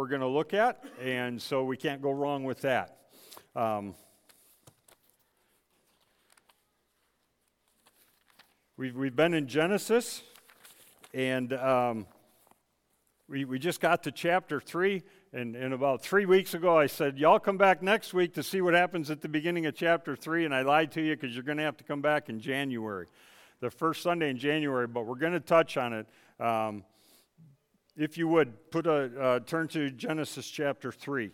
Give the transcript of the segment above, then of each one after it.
going to look at, and so we can't go wrong with that. We've been in Genesis, and we just got to chapter 3, and about 3 weeks ago I said, y'all come back next week to see what happens at the beginning of chapter 3, and I lied to you because you're going to have to come back in January, the first Sunday in January, but we're going to touch on it. If you would, turn to Genesis chapter 3.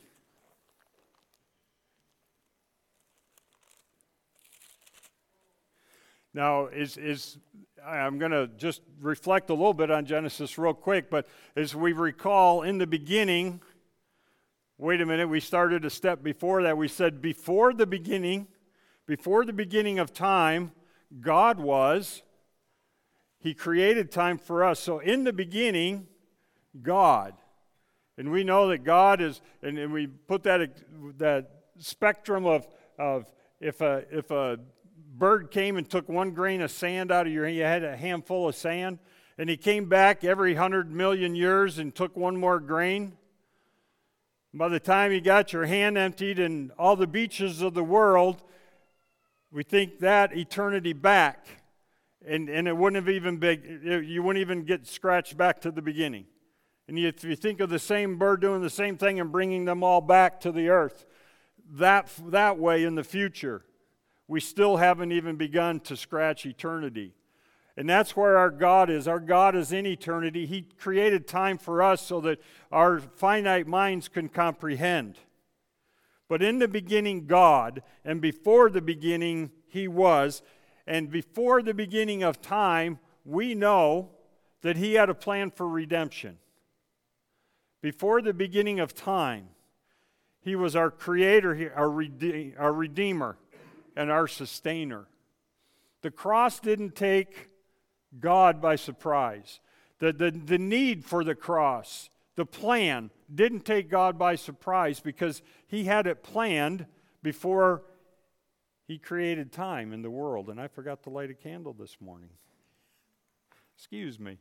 Now, I'm going to just reflect a little bit on Genesis real quick, but as we recall, in the beginning, wait a minute, we started a step before that. We said before the beginning of time, God was. He created time for us. So in the beginning, God. And we know that God is, and we put that spectrum of if a bird came and took one grain of sand out of you had a handful of sand, and he came back every 100 million years and took one more grain. By the time you got your hand emptied and all the beaches of the world, we think that eternity back, and it wouldn't have even been, you wouldn't even get scratched back to the beginning. And if you think of the same bird doing the same thing and bringing them all back to the earth, that way in the future, we still haven't even begun to scratch eternity. And that's where our God is. Our God is in eternity. He created time for us so that our finite minds can comprehend. But in the beginning, God, and before the beginning, He was, and before the beginning of time, we know that He had a plan for redemption. Before the beginning of time, He was our creator, our redeemer, and our sustainer. The cross didn't take God by surprise. The need for the cross, the plan, didn't take God by surprise because He had it planned before He created time in the world. And I forgot to light a candle this morning. Excuse me.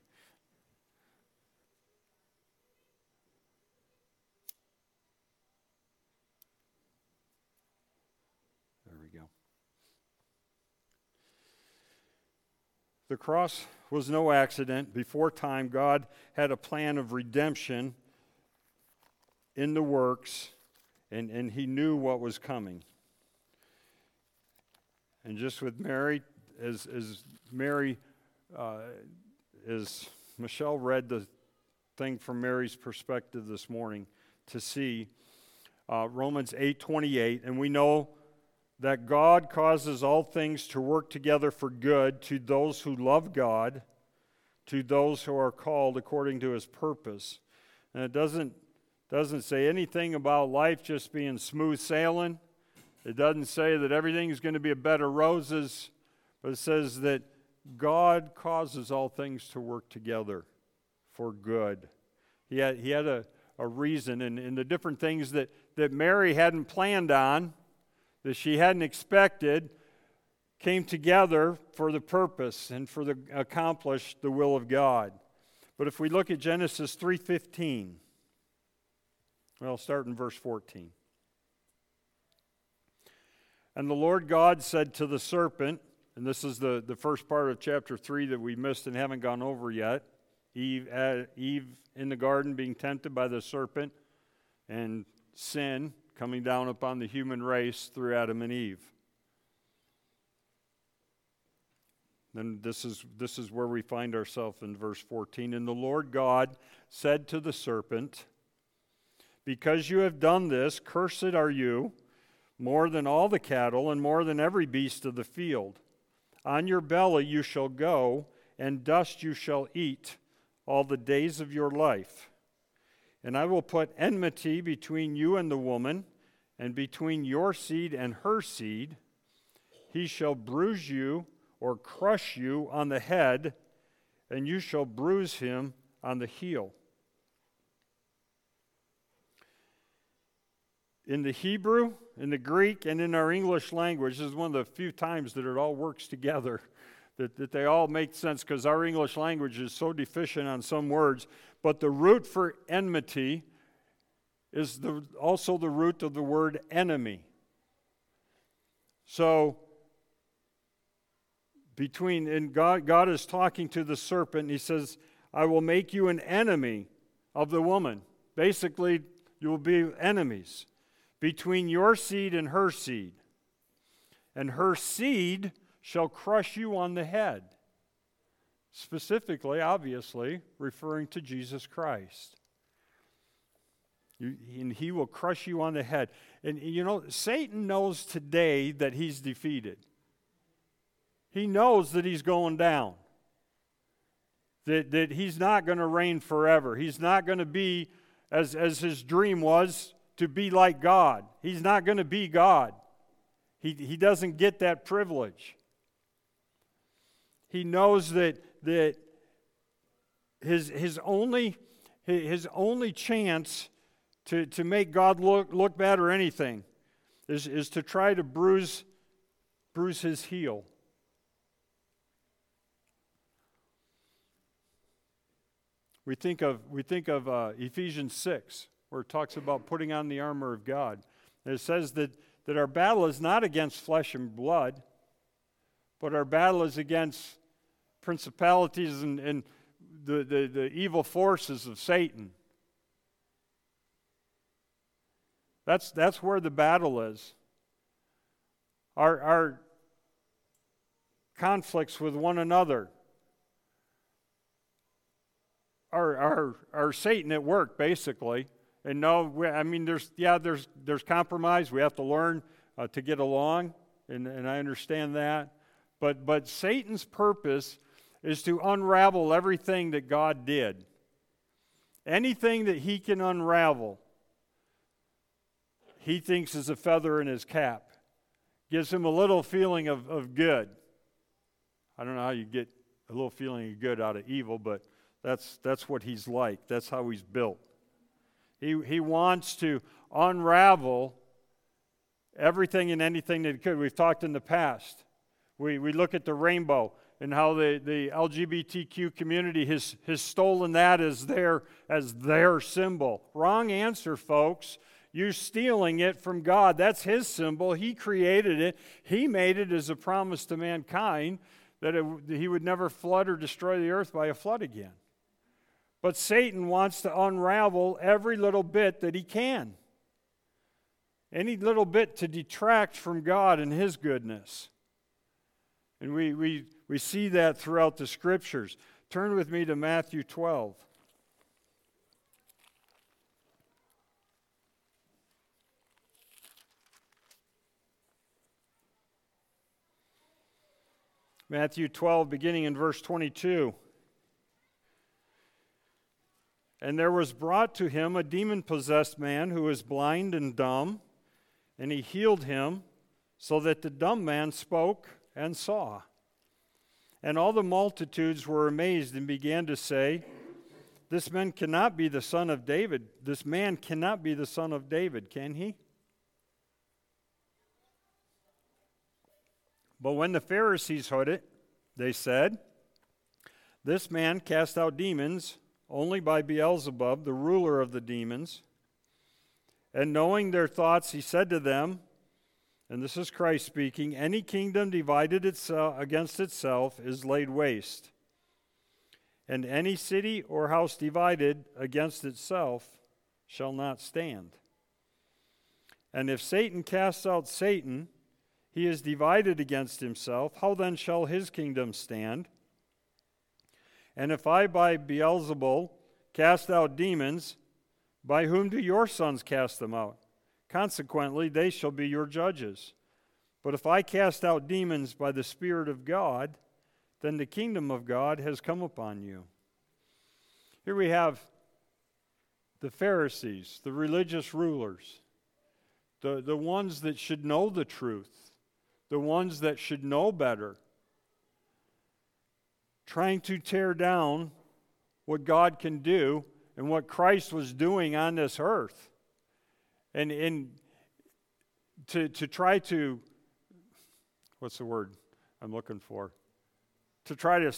There we go. The cross was no accident. Before time, God had a plan of redemption in the works, and He knew what was coming. And just with Mary, as Michelle read the thing from Mary's perspective this morning to see Romans 8:28, and we know that God causes all things to work together for good to those who love God, to those who are called according to His purpose. And it doesn't say anything about life just being smooth sailing. It doesn't say that everything's going to be a bed of roses, but it says that God causes all things to work together for good. He had a reason, and the different things that Mary hadn't planned on, that she hadn't expected, came together for the purpose and for the accomplish the will of God. But if we look at Genesis 3:15, well, I'll start in verse 14. And the Lord God said to the serpent, and this is the first part of chapter 3 that we missed and haven't gone over yet, Eve in the garden being tempted by the serpent, and sin coming down upon the human race through Adam and Eve. Then this is where we find ourselves in verse 14. And the Lord God said to the serpent, because you have done this, cursed are you, more than all the cattle and more than every beast of the field. On your belly you shall go, and dust you shall eat all the days of your life. And I will put enmity between you and the woman, and between your seed and her seed. He shall bruise you or crush you on the head, and you shall bruise him on the heel. In the Hebrew, in the Greek, and in our English language, this is one of the few times that it all works together, that they all make sense, because our English language is so deficient on some words. But the root for enmity is also the root of the word enemy. So, God is talking to the serpent, and he says, I will make you an enemy of the woman. Basically, you will be enemies between your seed and her seed. And her seed shall crush you on the head. Specifically, obviously, referring to Jesus Christ. And he will crush you on the head. And Satan knows today that he's defeated. He knows that he's going down. That he's not going to reign forever. He's not going to be, as his dream was, to be like God. He's not going to be God. He doesn't get that privilege. He knows that his only chance to make God look bad or anything is to try to bruise his heel. We think of Ephesians 6, where it talks about putting on the armor of God. And it says that our battle is not against flesh and blood, but our battle is against principalities and the evil forces of Satan. That's where the battle is. Our conflicts with one another are Satan at work, basically. And there's compromise. We have to learn to get along, and I understand that. But Satan's purpose is to unravel everything that God did. Anything that he can unravel, he thinks is a feather in his cap. Gives him a little feeling of good. I don't know how you get a little feeling of good out of evil, but that's what he's like. That's how he's built. He wants to unravel everything and anything that he could. We've talked in the past. We look at the rainbow and how the LGBTQ community has stolen that as their symbol. Wrong answer, folks. You're stealing it from God. That's his symbol. He created it. He made it as a promise to mankind that he would never flood or destroy the earth by a flood again. But Satan wants to unravel every little bit that he can. Any little bit to detract from God and his goodness. And we see that throughout the Scriptures. Turn with me to Matthew 12. Matthew 12, beginning in verse 22. And there was brought to him a demon-possessed man who was blind and dumb, and he healed him, so that the dumb man spoke and saw. And all the multitudes were amazed and began to say, This man cannot be the son of David. This man cannot be the son of David, can he? But when the Pharisees heard it, they said, This man cast out demons only by Beelzebub, the ruler of the demons. And knowing their thoughts, he said to them, and this is Christ speaking, Any kingdom divided against itself is laid waste, and any city or house divided against itself shall not stand. And if Satan casts out Satan, he is divided against himself. How then shall his kingdom stand? And if I by Beelzebul cast out demons, by whom do your sons cast them out? Consequently, they shall be your judges. But if I cast out demons by the Spirit of God, then the kingdom of God has come upon you. Here we have the Pharisees, the religious rulers, the ones that should know the truth, the ones that should know better, trying to tear down what God can do and what Christ was doing on this earth. And to try to, what's the word I'm looking for? To try to,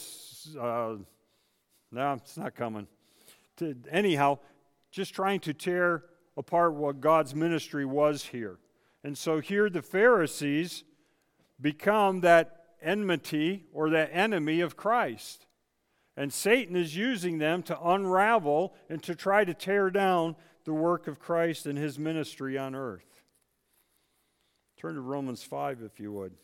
no, it's not coming. Anyhow, just trying to tear apart what God's ministry was here. And so here the Pharisees become that enmity or that enemy of Christ. And Satan is using them to unravel and to try to tear down the work of Christ and his ministry on earth. Turn to Romans 5 if you would.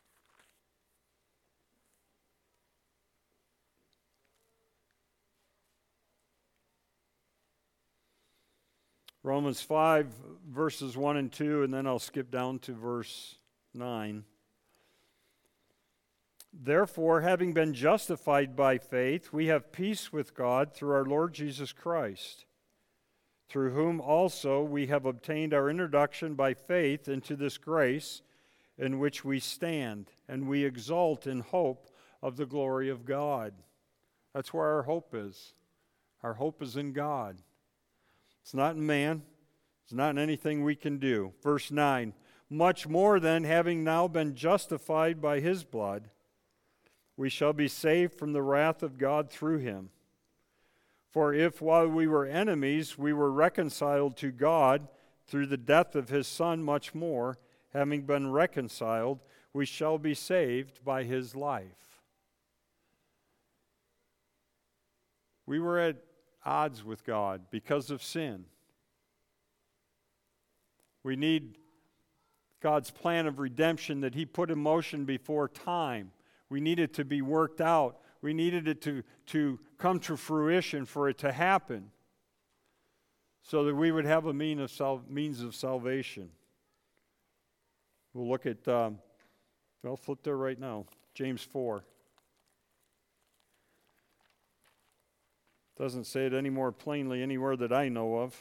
Romans 5, verses 1 and 2, and then I'll skip down to verse 9. Therefore, having been justified by faith, we have peace with God through our Lord Jesus Christ, through whom also we have obtained our introduction by faith into this grace in which we stand, and we exult in hope of the glory of God. That's where our hope is. Our hope is in God. It's not in man. It's not in anything we can do. Verse 9, much more than having now been justified by his blood, we shall be saved from the wrath of God through him. For if while we were enemies, we were reconciled to God through the death of his Son, much more, having been reconciled, we shall be saved by his life. We were at odds with God because of sin. We need God's plan of redemption that he put in motion before time. We need it to be worked out. We needed it to come to fruition for it to happen so that we would have a means of salvation. We'll look at, flip there right now, James 4. Doesn't say it any more plainly anywhere that I know of.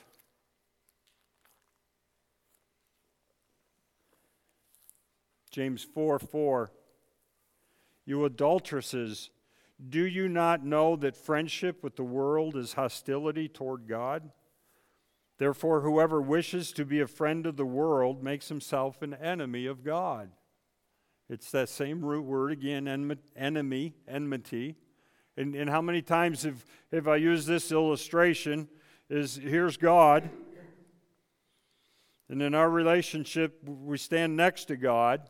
James 4:4. You adulteresses, do you not know that friendship with the world is hostility toward God? Therefore, whoever wishes to be a friend of the world makes himself an enemy of God. It's that same root word again, enemy, enmity. And how many times have I used this illustration is here's God. And in our relationship, we stand next to God.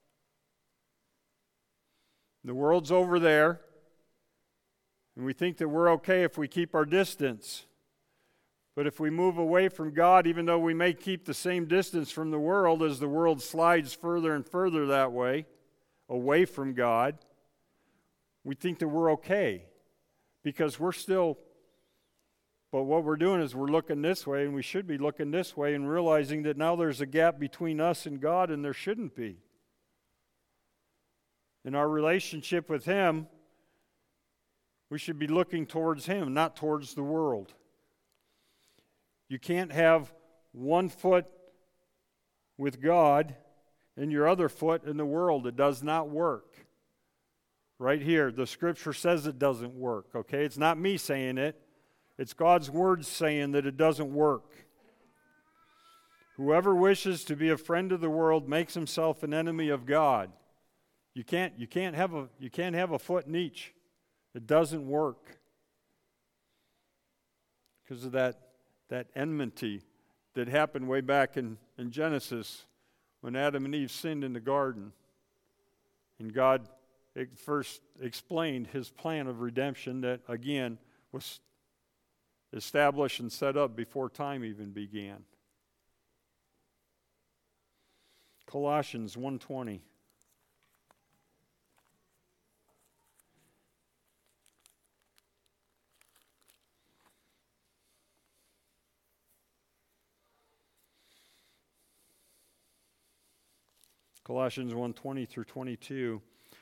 The world's over there. And we think that we're okay if we keep our distance. But if we move away from God, even though we may keep the same distance from the world as the world slides further and further that way, away from God, we think that we're okay. Because we're still, but what we're doing is we're looking this way, and we should be looking this way and realizing that now there's a gap between us and God, and there shouldn't be. In our relationship with him, we should be looking towards him, not towards the world. You can't have one foot with God and your other foot in the world. It does not work. Right here, the scripture says it doesn't work, okay? It's not me saying it. It's God's word saying that it doesn't work. Whoever wishes to be a friend of the world makes himself an enemy of God. You can't have a foot in each. It doesn't work. Because of that enmity that happened way back in Genesis when Adam and Eve sinned in the garden. And God first explained his plan of redemption that, again, was established and set up before time even began. Colossians 1:20. Colossians 1:20 through 22.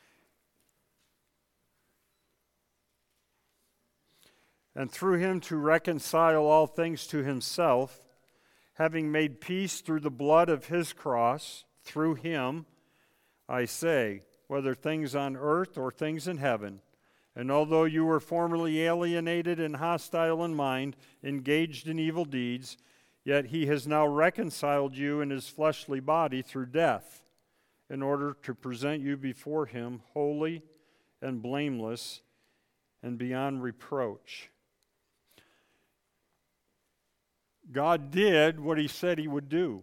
And through him to reconcile all things to himself, having made peace through the blood of his cross, through him, I say, whether things on earth or things in heaven. And although you were formerly alienated and hostile in mind, engaged in evil deeds, yet he has now reconciled you in his fleshly body through death, in order to present you before him holy and blameless and beyond reproach. God did what he said he would do.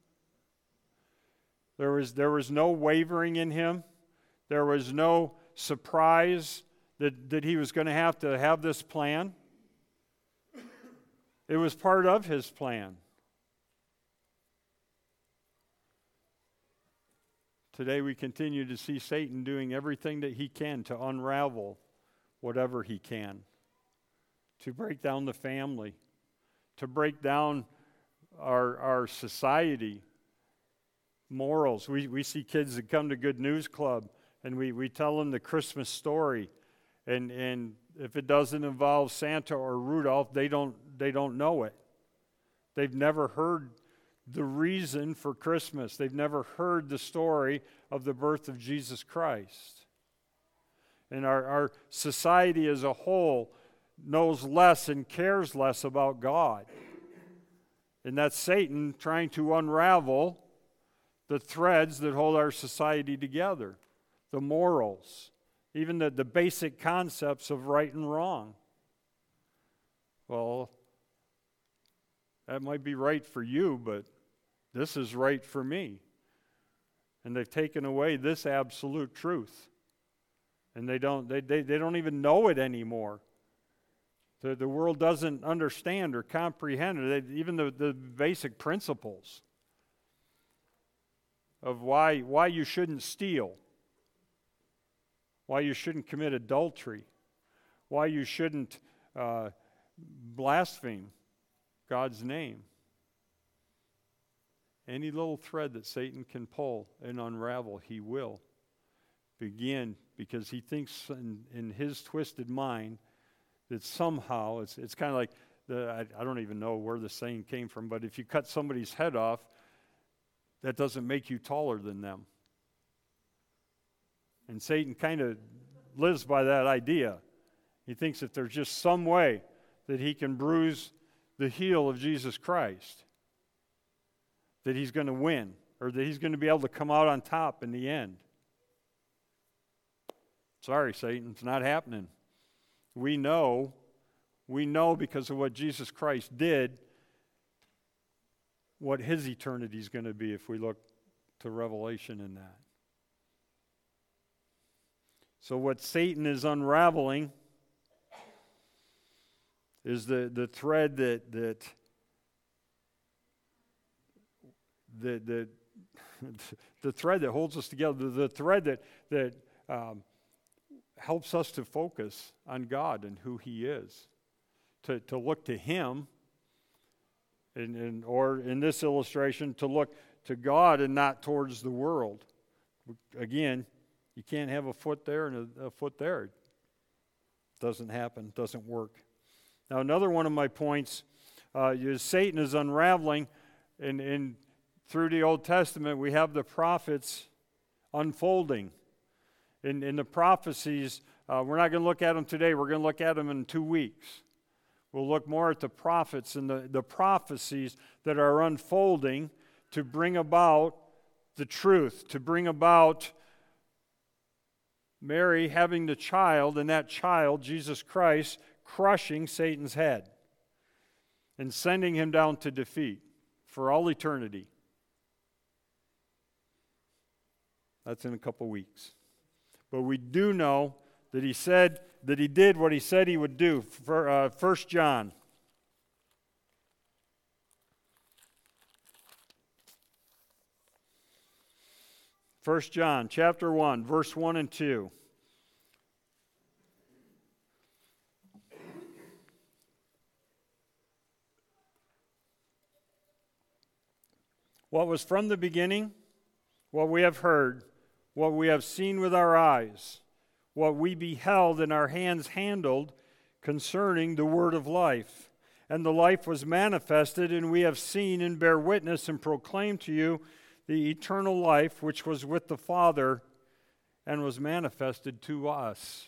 There was no wavering in him. There was no surprise that he was going to have this plan. It was part of his plan. Today we continue to see Satan doing everything that he can to unravel whatever he can, to break down the family, to break down our society, morals. We see kids that come to Good News Club, and we tell them the Christmas story, and if it doesn't involve Santa or Rudolph, they don't know it. They've never heard the reason for Christmas. They've never heard the story of the birth of Jesus Christ. And our society as a whole knows less and cares less about God. And that's Satan trying to unravel the threads that hold our society together, the morals, even the basic concepts of right and wrong. Well, that might be right for you, but this is right for me. And they've taken away this absolute truth. And they don't even know it anymore. The world doesn't understand or comprehend it, even the basic principles of why you shouldn't steal, why you shouldn't commit adultery, why you shouldn't blaspheme God's name. Any little thread that Satan can pull and unravel, he will begin, because he thinks in his twisted mind that somehow, it's kind of like, I don't even know where the saying came from, but if you cut somebody's head off, that doesn't make you taller than them. And Satan kind of lives by that idea. He thinks if there's just some way that he can bruise the heel of Jesus Christ, that he's going to win, or that he's going to be able to come out on top in the end. Sorry, Satan, it's not happening. We know because of what Jesus Christ did, what his eternity is going to be if we look to Revelation in that. So what Satan is unraveling is the thread that the thread that holds us together, the thread that helps us to focus on God and who he is, to look to him, or in this illustration, to look to God and not towards the world. Again, you can't have a foot there and a foot there. It doesn't happen, doesn't work. Now, another one of my points is Satan is unraveling, and through the Old Testament, we have the prophets unfolding. In the prophecies, we're not going to look at them today. We're going to look at them in 2 weeks. We'll look more at the prophets and the prophecies that are unfolding to bring about the truth, to bring about Mary having the child, and that child, Jesus Christ, crushing Satan's head and sending him down to defeat for all eternity. That's in a couple weeks. But we do know that he said that he did what he said he would do. For 1 John. 1 John chapter 1, verse 1 and 2. What was from the beginning, what we have heard, what we have seen with our eyes, what we beheld and our hands handled concerning the word of life. And the life was manifested, and we have seen and bear witness and proclaim to you the eternal life which was with the Father and was manifested to us.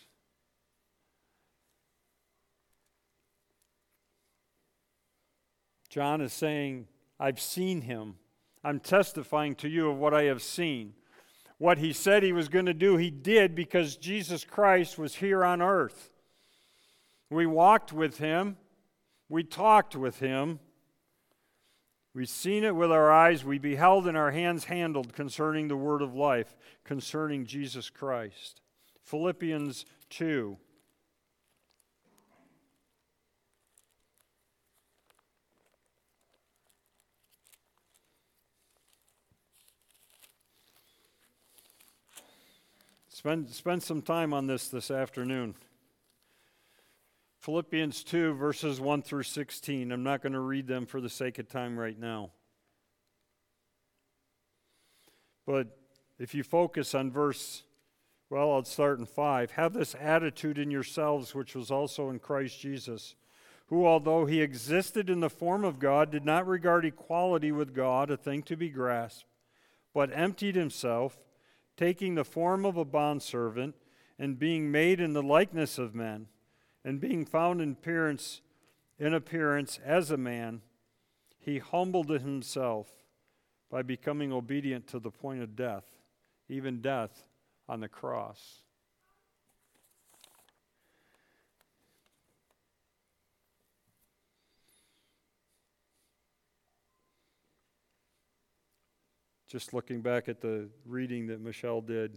John is saying, I've seen him. I'm testifying to you of what I have seen. What he said he was going to do, he did, because Jesus Christ was here on earth. We walked with him. We talked with him. We've seen it with our eyes, we beheld and our hands handled concerning the word of life, concerning Jesus Christ. Philippians 2. Spend some time on this afternoon. Philippians 2, verses 1 through 16. I'm not going to read them for the sake of time right now. But if you focus on I'll start in 5. Have this attitude in yourselves, which was also in Christ Jesus, who, although he existed in the form of God, did not regard equality with God a thing to be grasped, but emptied himself, taking the form of a bondservant, and being made in the likeness of men, and being found in appearance as a man, he humbled himself by becoming obedient to the point of death, even death on the cross. Just looking back at the reading that Michelle did.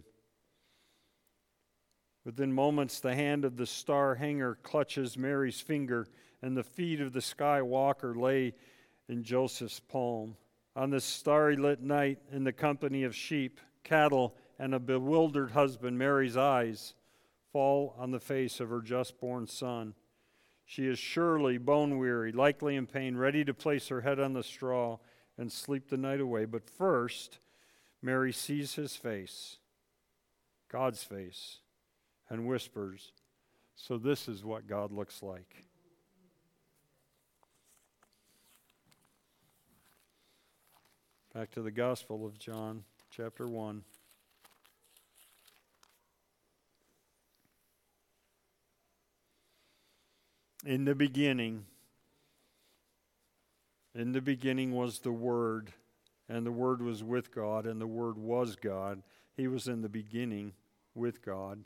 Within moments, the hand of the star hanger clutches Mary's finger, and the feet of the sky walker lay in Joseph's palm. On this starry lit night, in the company of sheep, cattle, and a bewildered husband, Mary's eyes fall on the face of her just-born son. She is surely bone-weary, likely in pain, ready to place her head on the straw and sleep the night away. But first, Mary sees his face, God's face, and whispers, "So this is what God looks like." Back to the Gospel of John, chapter 1. In the beginning was the Word, and the Word was with God, and the Word was God. He was in the beginning with God.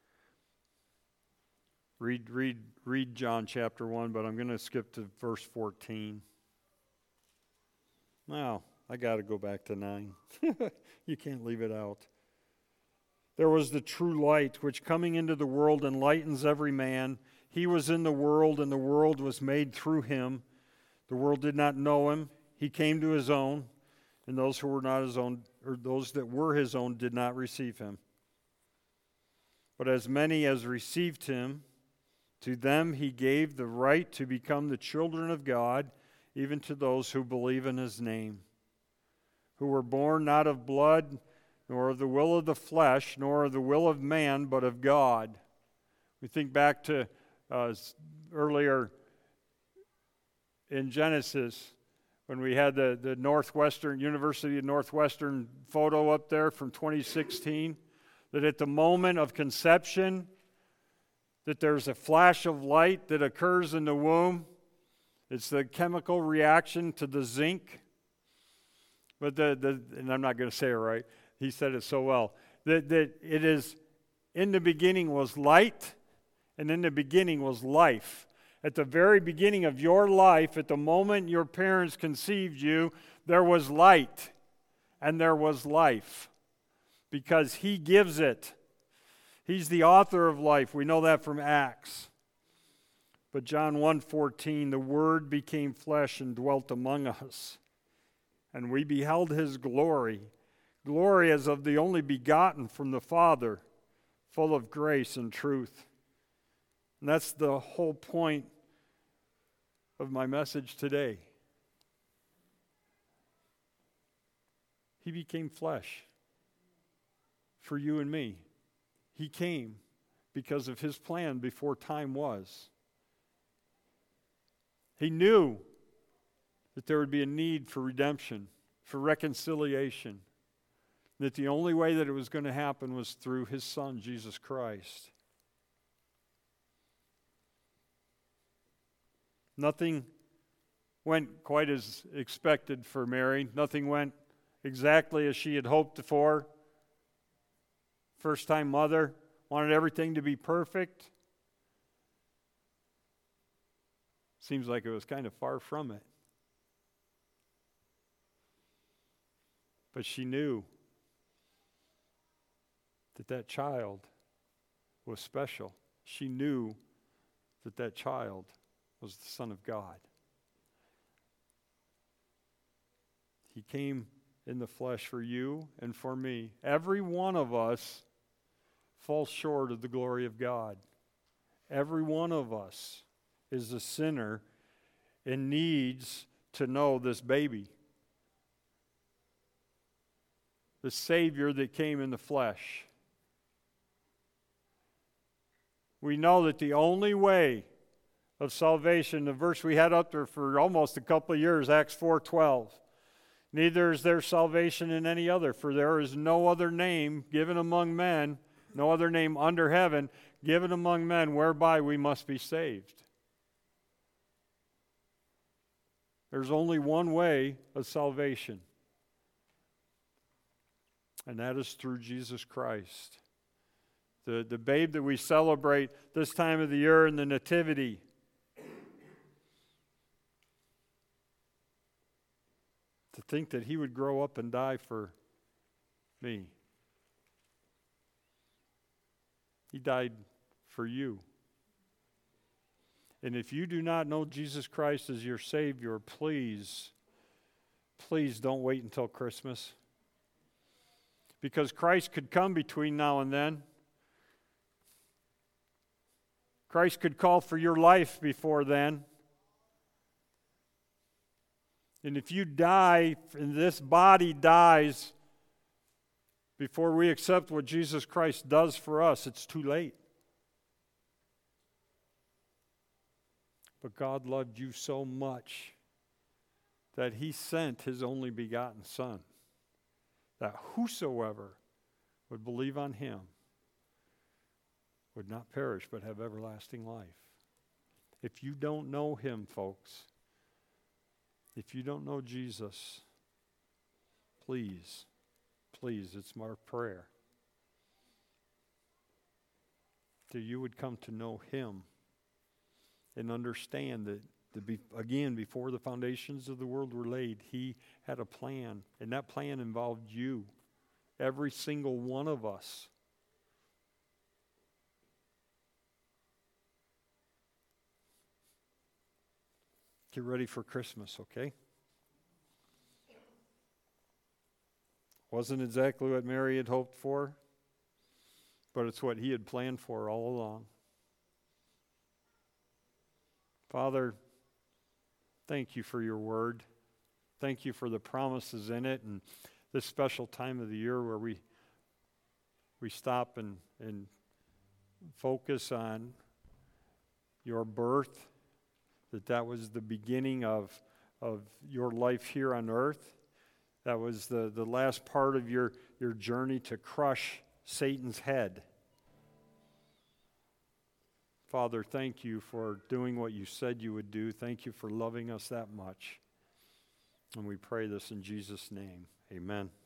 Read John chapter 1, but I'm going to skip to verse 14. Now, I got to go back to 9. You can't leave it out. There was the true light, which coming into the world enlightens every man. He was in the world, and the world was made through him. The world did not know him. He came to his own, and those who were not his own, or those that were his own, did not receive him. But as many as received him, to them he gave the right to become the children of God, even to those who believe in his name, who were born not of blood, nor of the will of the flesh, nor of the will of man, but of God. We think back to earlier in Genesis, when we had the University of Northwestern photo up there from 2016, that at the moment of conception, that there's a flash of light that occurs in the womb. It's the chemical reaction to the zinc. But and I'm not going to say it right. He said it so well. That it is, in the beginning was light, and in the beginning was life. At the very beginning of your life, at the moment your parents conceived you, there was light and there was life, because he gives it. He's the author of life. We know that from Acts. But John 1:14, the Word became flesh and dwelt among us, and we beheld his glory, glory as of the only begotten from the Father, full of grace and truth. And that's the whole point of my message today. He became flesh for you and me. He came because of his plan before time was. He knew that there would be a need for redemption, for reconciliation, that the only way that it was going to happen was through his Son, Jesus Christ. Nothing went quite as expected for Mary. Nothing went exactly as she had hoped for. First-time mother, wanted everything to be perfect. Seems like it was kind of far from it. But she knew that that child was special. She knew that that child was the Son of God. He came in the flesh for you and for me. Every one of us falls short of the glory of God. Every one of us is a sinner and needs to know this baby, the Savior that came in the flesh. We know that the only way of salvation, the verse we had up there for almost a couple of years, Acts 4:12, neither is there salvation in any other, for there is no other name given among men, no other name under heaven, given among men whereby we must be saved. There's only one way of salvation, and that is through Jesus Christ. The babe that we celebrate this time of the year in the Nativity. To think that he would grow up and die for me. He died for you. And if you do not know Jesus Christ as your Savior, please don't wait until Christmas. Because Christ could come between now and then. Christ could call for your life before then. And if you die, and this body dies before we accept what Jesus Christ does for us, it's too late. But God loved you so much that he sent his only begotten Son, that whosoever would believe on him would not perish but have everlasting life. If you don't know him, folks, if you don't know Jesus, please, it's my prayer that you would come to know him and understand that, again, before the foundations of the world were laid, he had a plan, and that plan involved you, every single one of us. Get ready for Christmas, okay? Wasn't exactly what Mary had hoped for, but it's what he had planned for all along. Father, thank you for your word. Thank you for the promises in it and this special time of the year where we stop and focus on your birth, that was the beginning of your life here on earth. That was the last part of your journey to crush Satan's head. Father, thank you for doing what you said you would do. Thank you for loving us that much. And we pray this in Jesus' name. Amen.